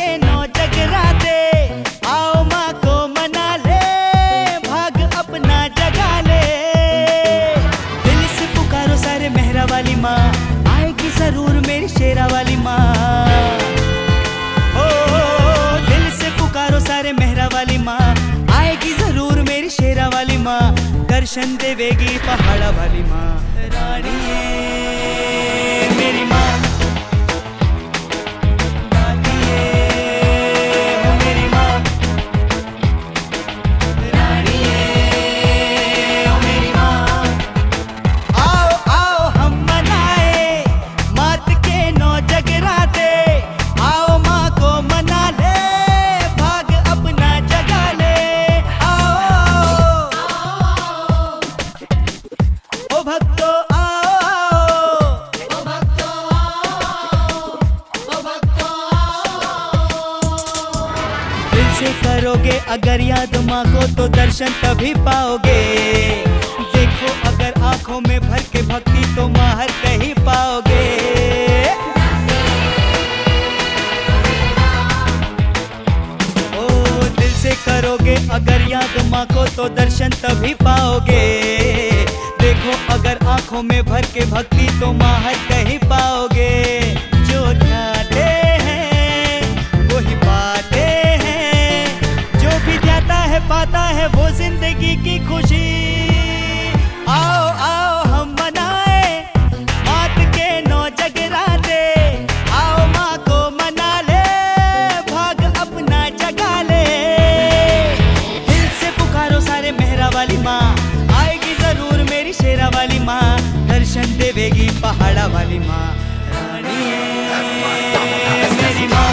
के 9 जगराते, आओ माँ को मना ले, भाग अपना जगा ले। दिल से पुकारो सारे मेहरा वाली माँ, आएगी जरूर मेरी शेरा वाली माँ। ओ दिल से पुकारो सारे मेहरा वाली माँ, आएगी जरूर मेरी शेरा वाली माँ। दर्शन देवेगी पहाड़ा वाली माँ, रानी है मेरी माँ। करोगे अगर याद माँ को तो दर्शन तभी पाओगे। देखो अगर आंखों में भर के भक्ति तो माँ हर कहीं पाओगे। ओ दिल से करोगे अगर याद माँ को तो दर्शन तभी पाओगे। देखो अगर आंखों में भर के भक्ति तो माँ हर कहीं पाओगे। जो चाहते हैं वही पाते पाता है वो जिंदगी की खुशी। आओ आओ हम मनाए मात के 9 जगराते, आओ माँ को मना ले, भाग अपना जगा ले। दिल से पुकारो सारे मेहरा वाली माँ, आएगी जरूर मेरी शेरा वाली माँ। दर्शन देवेगी पहाड़ा वाली माँ, रानी है मेरी माँ।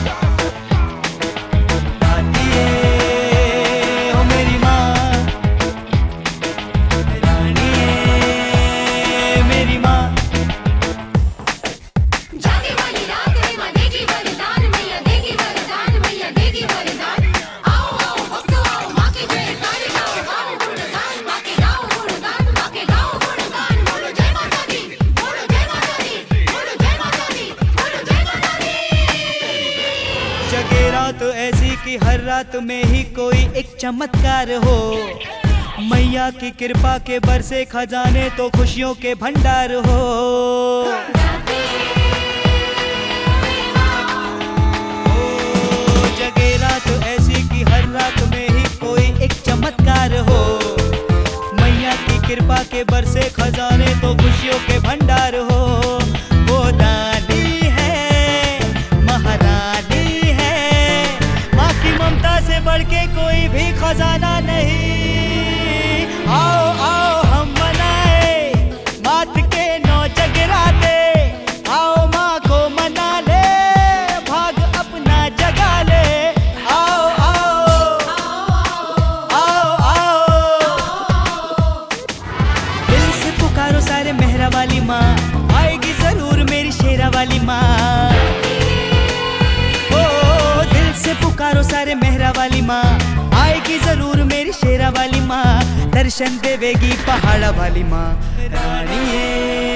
तो ऐसी कि हर रात में ही कोई एक चमत्कार हो। मैया की कृपा के बरसे खजाने तो खुशियों के भंडार हो। जगे रात ऐसी कि हर रात में ही कोई एक चमत्कार हो। मैया की कृपा के बरसे खजाने तो खुशियों के भंडार हो। वो दानी है महारानी से बढ़ के कोई भी खजाना नहीं। आओ आओ हम मनाए मात के 9 जगराते, आओ माँ को मना ले, भाग अपना जगा ले। आओ आओ आओ आओ दिल से पुकारो सारे मेहरा वाली माँ, आएगी जरूर मेरी शेरा वाली माँ। से पुकारो सारे मेहरा वाली माँ, आएगी जरूर मेरी शेरा वाली माँ। दर्शन देवेगी पहाड़ा वाली माँ, रानी है।